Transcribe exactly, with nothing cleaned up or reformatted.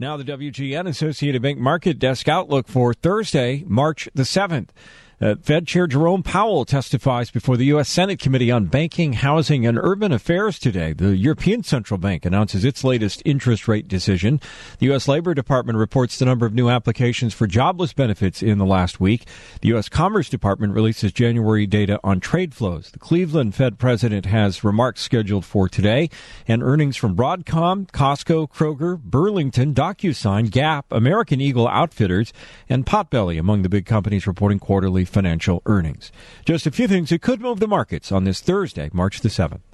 Now the W G N Associated Bank Market Desk outlook for Thursday, March the seventh. Uh, Fed Chair Jerome Powell testifies before the U S. Senate Committee on Banking, Housing, and Urban Affairs today. The European Central Bank announces its latest interest rate decision. The U S. Labor Department reports the number of new applications for jobless benefits in the last week. The U S. Commerce Department releases January data on trade flows. The Cleveland Fed president has remarks scheduled for today, and earnings from Broadcom, Costco, Kroger, Burlington, DocuSign, Gap, American Eagle Outfitters, and Potbelly among the big companies reporting quarterly financial earnings. Just a few things that could move the markets on this Thursday, March the seventh.